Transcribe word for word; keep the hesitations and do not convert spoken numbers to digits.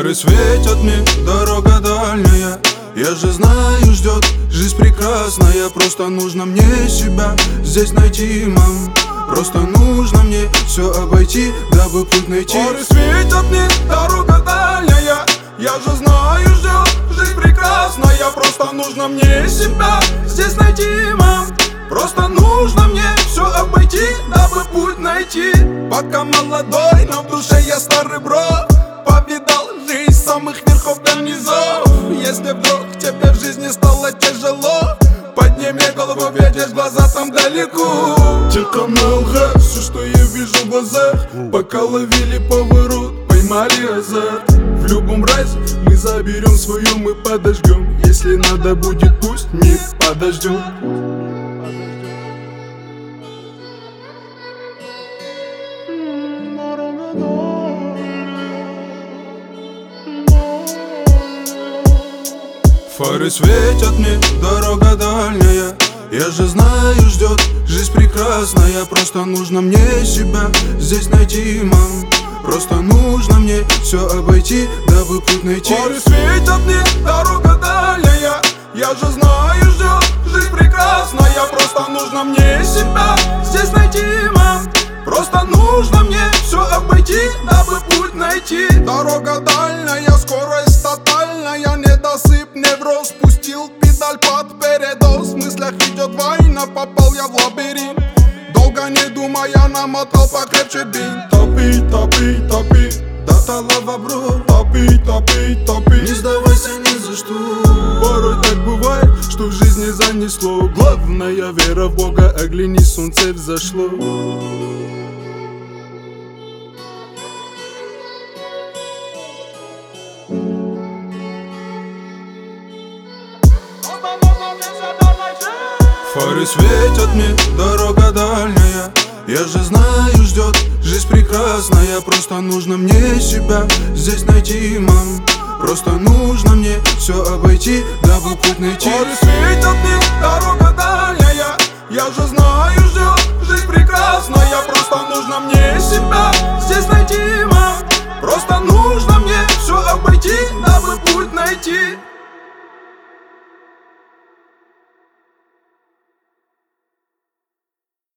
Фары светят мне, дорога дальняя. Я же знаю, ждет жизнь прекрасная. Просто нужно мне себя здесь найти, мам. Просто нужно мне все обойти, дабы путь найти. Фары светят мне, дорога дальняя. Я же знаю, ждет жизнь прекрасная. Просто нужно мне себя здесь найти, мам. Просто нужно мне все обойти, дабы путь найти. Пока молодой, но в душе я старый бро. Повидал жизнь с самых верхов до низов. Если вдруг тебе в жизни стало тяжело, подними голову, видишь глаза там далеко. Тихо на лхах, все, что я вижу в глазах. Пока ловили поворот, поймали азарт. В любом разе мы заберем свое, мы подожгем. Если надо будет, пусть мир подождет. Фары светят мне, дорога дальняя. Я же знаю, ждет жизнь прекрасная. Просто нужно мне себя здесь найти, мам. Просто нужно мне все обойти, дабы путь найти. Фары светят мне, дорога дальняя. Я же знаю, ждет жизнь прекрасная. Просто нужно мне себя здесь найти, мам. Просто нужно мне все обойти, дабы путь найти. Дорога дальняя, скорость тотальная. Недосып, невроз, спустил педаль под передоз. В мыслях идет война, попал я в лабиринт. Долго не думая, намотал покрепче бинт. Топи, топи, топи, до талого, бро. Топи, топи, топи, не сдавайся ни за что. Порой так бывает, что в жизни занесло. Главная вера в Бога, оглянись, солнце взошло. Фары светят мне, дорога дальняя. Я же знаю, ждет жизнь прекрасная. Просто нужно мне себя здесь найти, мам. Просто нужно мне все обойти, дабы путь найти. Фары светят мне, дорога дальняя. Я же знаю, ждет жизнь прекрасная. Просто нужно